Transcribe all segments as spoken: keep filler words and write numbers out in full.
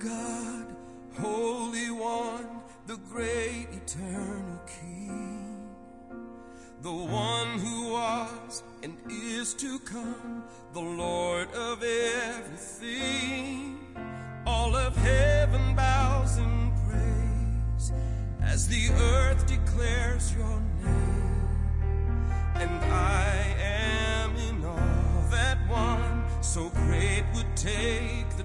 God, Holy One, the great eternal King, the one who was and is to come, the Lord of everything. All of heaven bows in praise as the earth declares your name. And I am in awe that one so great would take the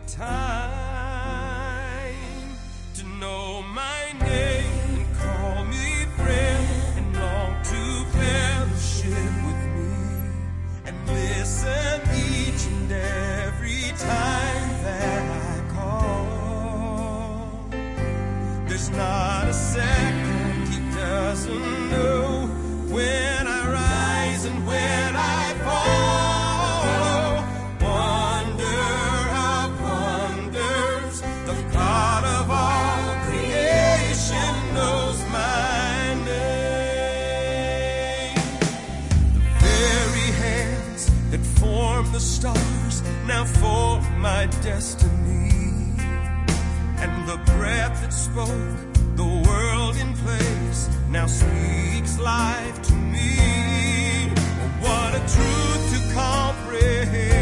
time to know my name and call me friend and long to fellowship with me and listen each and every time that I call. There's not a second he doesn't know when I rise and when I fall. Wonder of wonders, the God of all creation knows my name. The very hands that form the stars now form my destiny, and the breath that spoke the world in place now speaks life to me. What a truth to comprehend.